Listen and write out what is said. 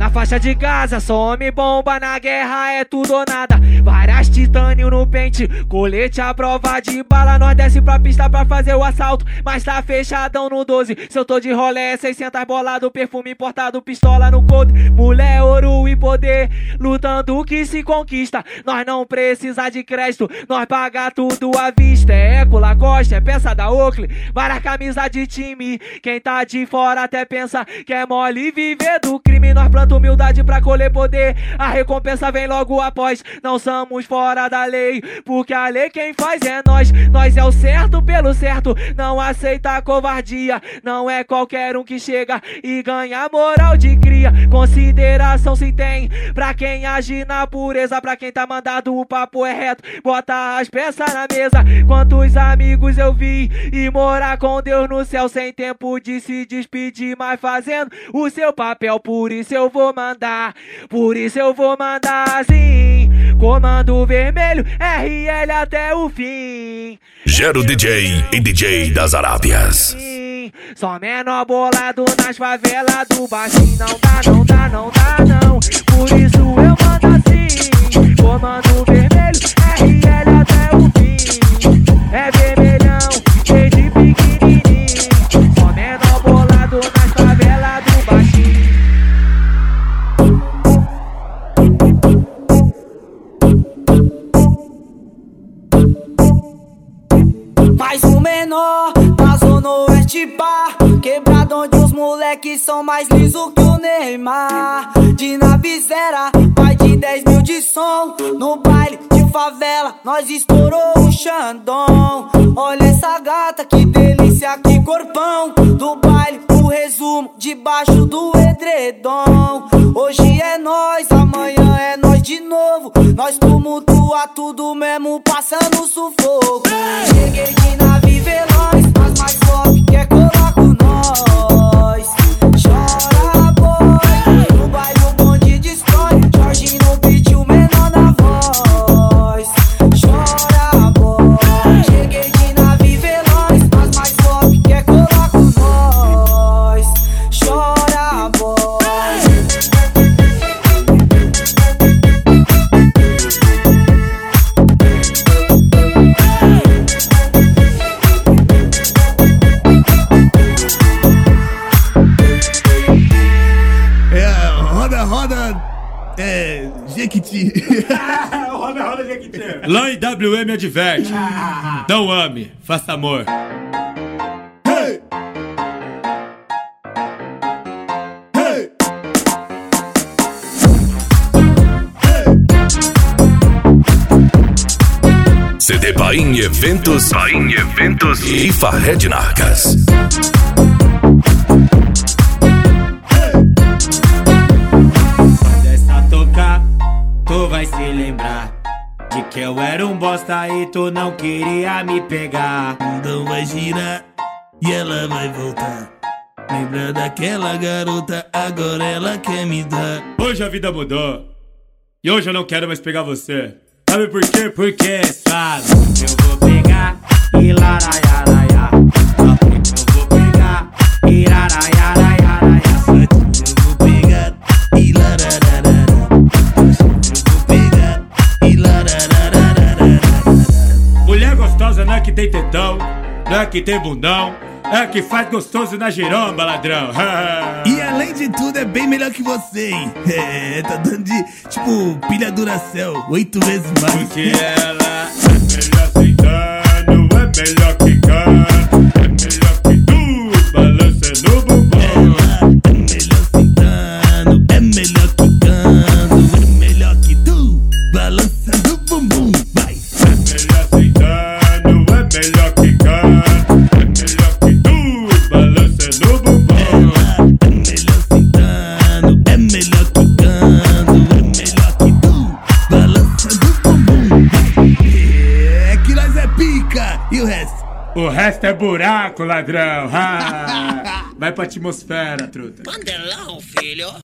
Na faixa de Gaza, só homem bomba, na guerra é tudo ou nada. Várias titânio no pente, colete à prova de bala. Nós desce pra pista pra fazer o assalto, mas tá fechadão no 12. Se eu tô de rolé, 600 bolado, perfume importado, pistola no couro. Mulher, ouro e poder, lutando que se conquista. Nós não precisa de crédito, nós paga tudo à vista. É Eco, Lacoste, é peça da Oakley, várias camisas de time. Quem tá de fora até pensa que é mole viver do crime. Nós planta humildade pra colher poder, a recompensa vem logo após. Não somos fora da lei, porque a lei quem faz é nós. Nós é o certo pelo certo, não aceita covardia. Não é qualquer um que chega e ganha moral de cria. Consideração se tem pra quem age na pureza, pra quem tá mandado o papo é reto, bota as peças na mesa. Quantos amigos eu vi e morar com Deus no céu, sem tempo de se despedir, mas fazendo o seu papel. Por isso eu vou mandar, por isso eu vou mandar assim. Comando vermelho, RL até o fim. Gero DJ e DJ das Arábias. Só menor bolado nas favelas do baixinho. Não dá, não dá, não dá não. Por isso eu mando assim. Comando vermelho, RL até o fim. É vermelhão, cheio de pequenininho. Só menor bolado nas favelas do baixinho. Mais um menor na zona oeste bar, quebrado onde os moleques são mais liso que o Neymar. De nave zero, mais de 10 mil de som. No baile de favela, nós estourou o Xandão. Olha essa gata, que delícia, que corpão. Do baile, o resumo, debaixo do edredom. Hoje é nós, amanhã é nós de novo. Nós tumultua tudo mesmo, passando sufoco. Cheguei de nave veloz, mas mais top que é colar com nós. Chora boy, no baile o bonde destrói. Jorge no beat, o menor na voz. Chora boy, cheguei de nave veloz, mas mais top que é colar com nós. Chora boy. Jequiti. Roda, Jequiti. Lá em WM adverte. Não ame, faça amor. Hey! Hey! CD Paim Eventos e Fahed Narcas. Tu vai se lembrar de que eu era um bosta e tu não queria me pegar. Então vai girar e ela vai voltar. Lembra daquela garota, agora ela quer me dar. Hoje a vida mudou e hoje eu não quero mais pegar você. Sabe por quê? Porque sabe, eu vou pegar e laraiaraia. Eu vou pegar e laraiaraia. Eu vou pegar e larararara. Mulher gostosa não é que tem tetão, não é que tem bundão, é que faz gostoso na giromba, ladrão. E além de tudo é bem melhor que você, hein? É, tá dando de, tipo, pilha Duracell 8 vezes mais. Porque ela é melhor sentando, é melhor quicando, é melhor que tu, balança no bumbum. Ela é melhor sentando, é melhor quicando, é melhor que tu, balança no bumbum. Vai! É melhor sentando, é melhor quicando, é melhor que tu, balança no bumbum. Ela é melhor sentando, é melhor quicando, é melhor que tu, balança no bumbum. É que nós é pica, e o resto? O resto é buraco, ladrão. Vai pra atmosfera, truta. Mandelão, filho.